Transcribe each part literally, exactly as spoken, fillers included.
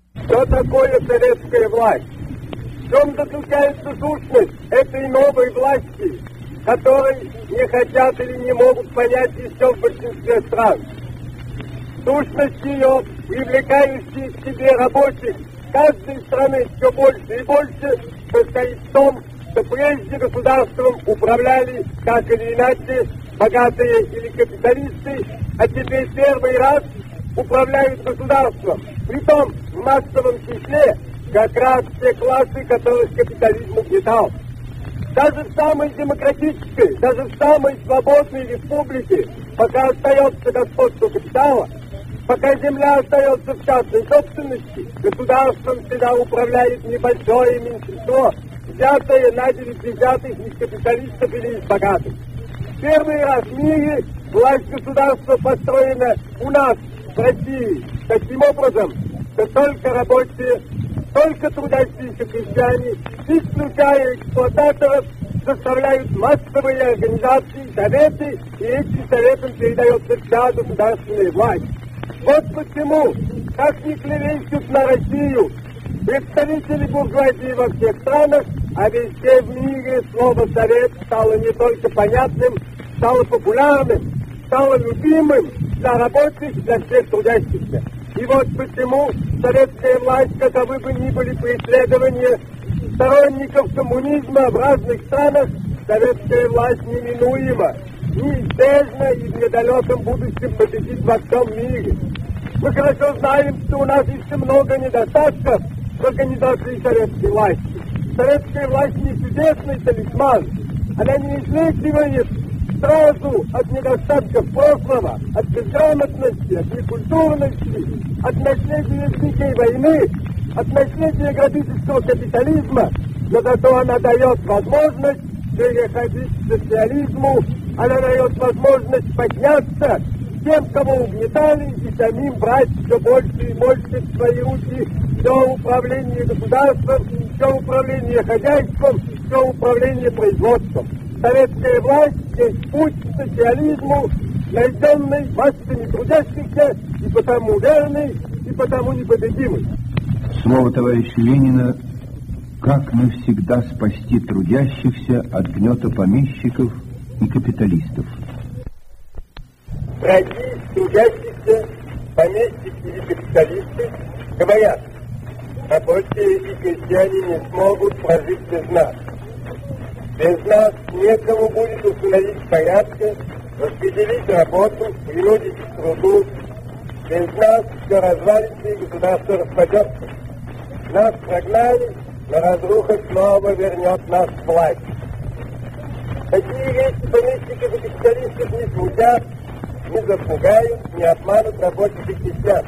Что такое советская власть? В чем заключается сущность этой новой власти, которой не хотят или не могут понять еще в большинстве стран? Сущность ее, привлекающая к себе рабочих каждой страны все больше и больше, состоит в том, что прежде государством управляли, так или иначе, богатые или капиталисты, а теперь первый раз управляют государством. Притом в массовом числе как раз те классы, которых капитализм угнетал. Даже в самой демократической, даже в самой свободной республике, пока остается господство капитала, пока земля остается в частной собственности, государством всегда управляет небольшое меньшинство, взятое на девять взятых из капиталистов или из богатых. Первый раз в мире власть государства построена у нас, в России, таким образом, что только рабочие, только трудящиеся крестьяне, исключая эксплуататоров, составляют массовые организации, советы, и этим советам передается вся государственная власть. Вот почему, как ни клевещут на Россию представители буржуазии во всех странах, а везде в мире слово «совет» стало не только понятным, стало популярным, стало любимым для рабочих, для всех трудящихся. И вот почему советская власть, каковы бы ни были преследования сторонников коммунизма в разных странах, советская власть неминуема, неизбежно и в недалеком будущем победит во всем мире. Мы хорошо знаем, что у нас еще много недостатков в организации советской власти. Советская власть не чудесный талисман. Она не излечивает сразу от недостатков прошлого, от безграмотности, от некультурности, от наследия Великой войны, от наследия грабительского капитализма, но зато она дает возможность переходить к социализму, она дает возможность подняться тем, кого угнетали, и самим брать все больше и больше в свои руки все управление государством, все управление хозяйством, все управление производством. Советская власть есть путь к социализму, найденный массами трудящихся, и потому верный, и потому непобедимый. Слово товарища Ленина: как навсегда спасти трудящихся от гнета помещиков и капиталистов. Враги трудящихся, помещики и капиталисты говорят: рабочие и крестьяне не смогут прожить без нас. Без нас некому будет установить порядка, распределить работу, принудить к труду. Без нас все развалится и государство распадется. Нас прогнали, но разруха снова вернет нас в власть. Такие речи помещиков и капиталистов не смутят, не запугают, не обманут рабочих и крестьян.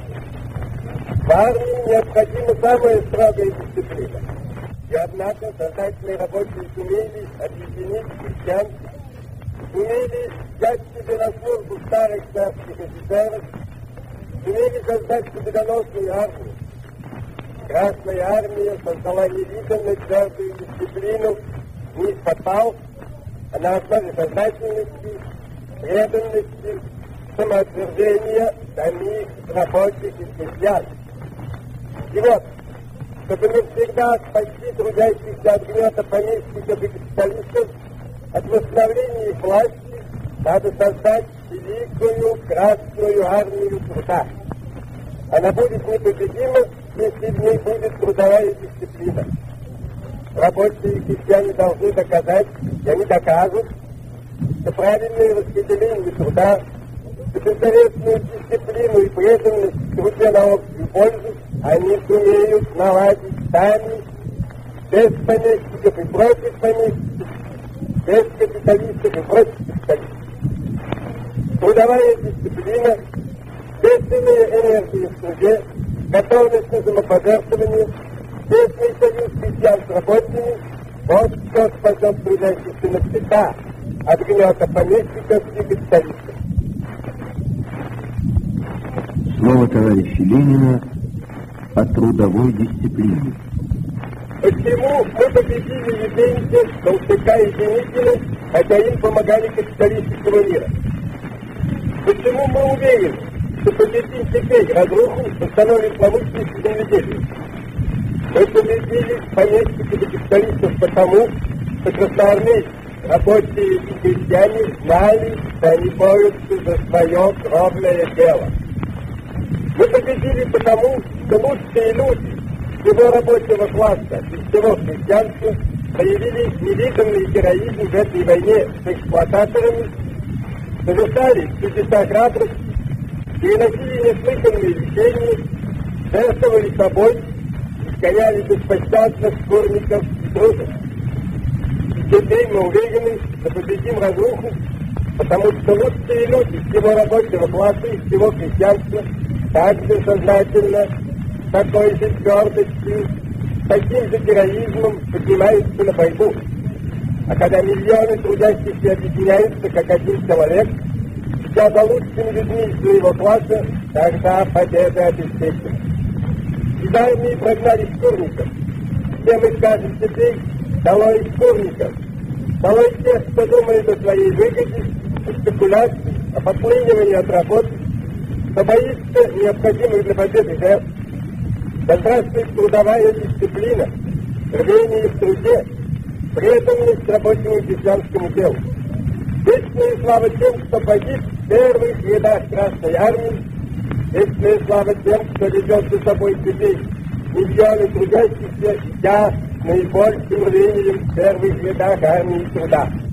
В армии необходима самая строгая дисциплина. И однако сознательные рабочие сумели объединить крестьян, сумели взять себе на службу старых царских офицеров, сумели создать победоносную армию. Красная армия создала невиданную твердую дисциплину не из-под пал, а на основе сознательности, преданности, самоотвержения самих рабочих и крестьян. И вот, чтобы навсегда спасти трудящихся от гнета помещиков и капиталистов, от восстановления их власти, надо создать великую красную армию труда. Она будет непобедима, если в ней будет трудовая дисциплина. Рабочие и крестьяне должны доказать, и они докажут, что правильное распределение труда, что беззаветную дисциплину и преданность труде на общую пользу они сумеют наладить сами, без помещиков и против помещиков, без капиталистов и против капиталистов. Трудовая дисциплина, бедственная энергия в труде, готовность на самопожертвование, тесный союз крестьян с рабочими, вот что спасет трудящихся навсегда от гнета помещиков и капиталистов. Слово товарища Ленина о трудовой дисциплине. Почему мы победили Евгения, Толстяка и Деникина, хотя им помогали капиталистического мира? Почему мы уверены, что победим теперь разруху, установим промышленность земледелия. Мы победили помещиков и капиталистов потому, что красноармейцы, рабочие и крестьяне знали, что они борются за свое кровное дело. Мы победили потому, что лучшие люди всего рабочего класса и всего крестьянства проявили невиданный героизм в этой войне с эксплуататорами, совершали чудеса храбрости, переносили неслыханные лечения, жертвовали собой, изгоняли беспощадно шкурников и трудов. И теперь мы уверены, что победим разруху, потому что лучшие люди всего рабочего класса и всего крестьянства также сознательно, с такой же твердостью, с таким же героизмом поднимаются на борьбу. А когда миллионы трудящихся объединяются как один человек, вся за лучшими людьми своего класса, тогда победа обеспечена. Из армии прогнали шкурников. Все мы скажем теперь: долой шкурников, долой тех, кто думает о своей выгоде, о спекуляции, о подплынивании от работы, кто боится необходимых для победы жертв. Да здравствует трудовая дисциплина, рвение в труде, преданность рабочему и крестьянскому делу. Вечная слава тем, кто погиб в первых рядах Красной Армии, вечная слава тем, кто ведет за собой теперь миллионы трудящихся, я с наибольшим рвением в первых рядах армии труда.